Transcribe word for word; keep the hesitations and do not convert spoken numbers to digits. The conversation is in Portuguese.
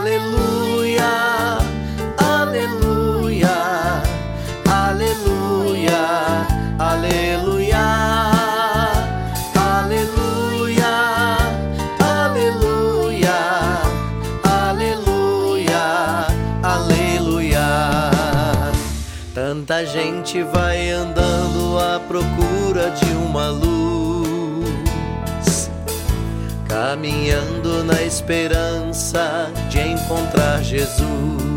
Aleluia, aleluia, aleluia, aleluia, aleluia, aleluia, aleluia, aleluia. Tanta gente vai andando à procura de uma luz, caminhando na esperança de encontrar Jesus.